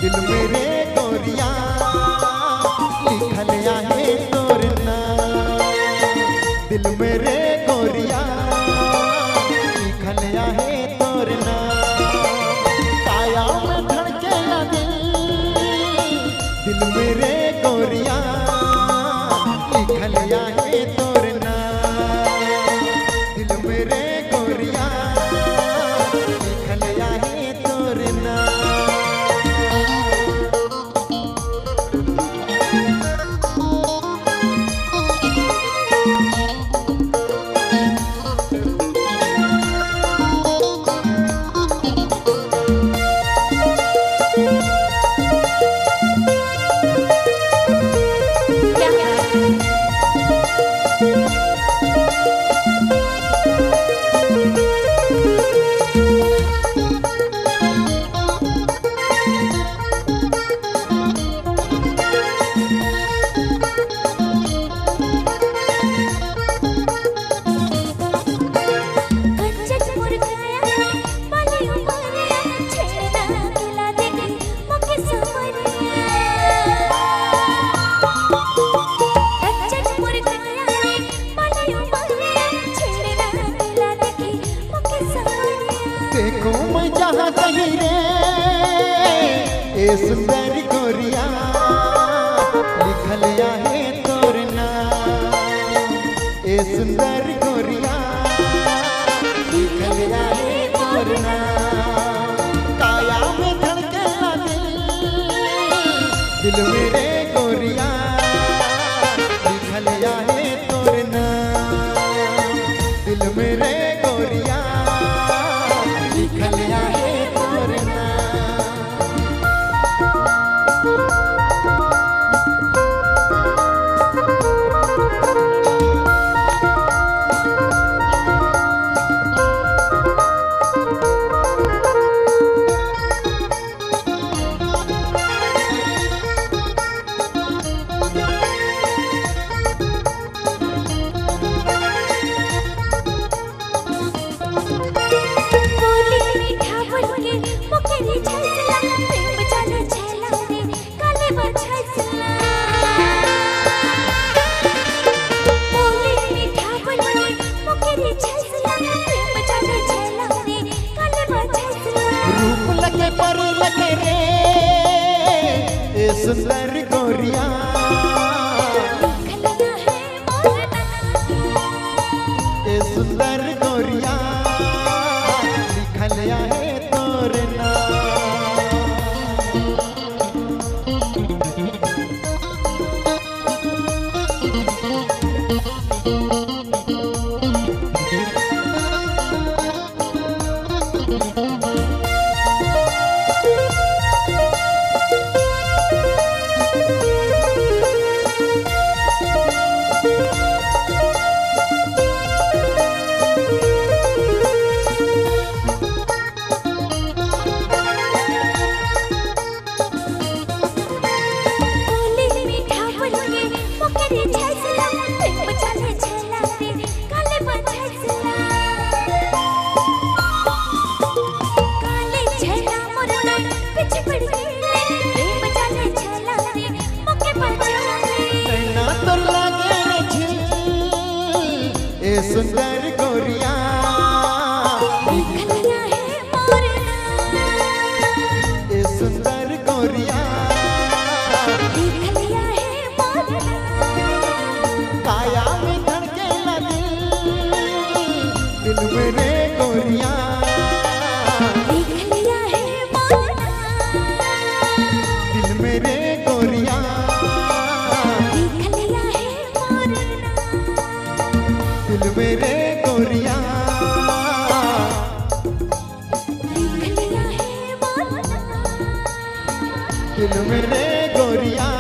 दिल मेरे गोरिया लिखल आहे तोर नाम। दिल मेरे गोरिया लिखल आहे तोर नाम। काया में धड़केला दिल, दिल मेरे गोरिया लिखल आहे तोर नाम। दिल मेरे गोरिया लिखल आहे तोर नाम। देखो मैं जहाँ कहीं रे ए सुंदर गोरिया लिखल आहे तोर नाम। ए सुंदर गोरिया लिखल आहे तोर नाम। काया में धड़केला दिल, दिल मेरे गोरिया लिखल आहे तोर नाम। दिल मेरे गोरिया लिखल आहे तोर नाम। रूप लगे पर लगे रे ए सुंदर गोरिया ए सुंदर गोरिया लिखल आहे तोर नाम। ए सुंदर गोरिया लिखल आहे तोर नाम। ए सुंदर गोरिया लिखल आहे तोर नाम। काया में धड़केला दिल, दिल मेरे गोरिया लिखल आहे तोर नाम। दिल मेरे गोरिया लिखल आहे तोर नाम। दिल मेरे गोरिया लिखल आहे तोर नाम। दिल मेरे गोरिया